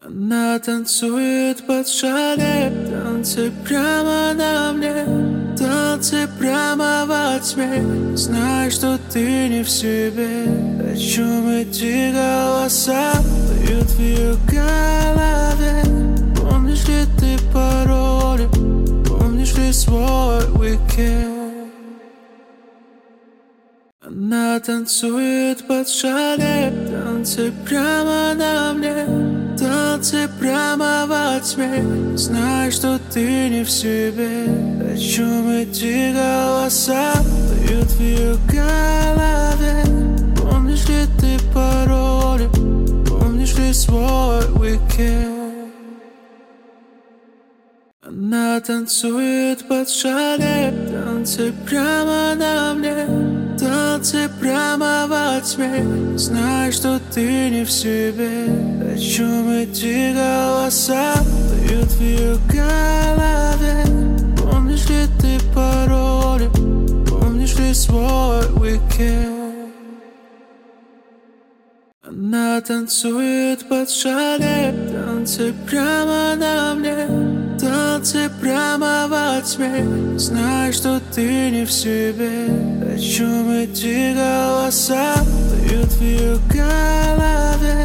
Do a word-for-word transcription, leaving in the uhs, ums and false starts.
Она танцует под шале, танцы прямо на мне, танцы прямо во тьме. Знаю, что ты не в себе. О чем эти голоса поют в ее голове? Помнишь ли ты пароли? Помнишь ли свой уикенд? Она танцует под шале, танцы прямо на мне, танцы прямо во тьме. Знаю, что ты не в себе. О чем эти голоса поют в ее голове? Помнишь ли ты пароли? Помнишь ли свой уикенд? Она танцует под шале, танцы прямо на мне, танцы прямо во тьме. Знаю, что ты не в себе. О чем эти голоса поют в ее голове? Помнишь ли ты пароли? Помнишь ли свой уикенд? Она танцует под шале, танцы прямо на мне, танцы прямо во тьме. Знаю, что ты не в себе. О чем эти голоса поют в ее голове?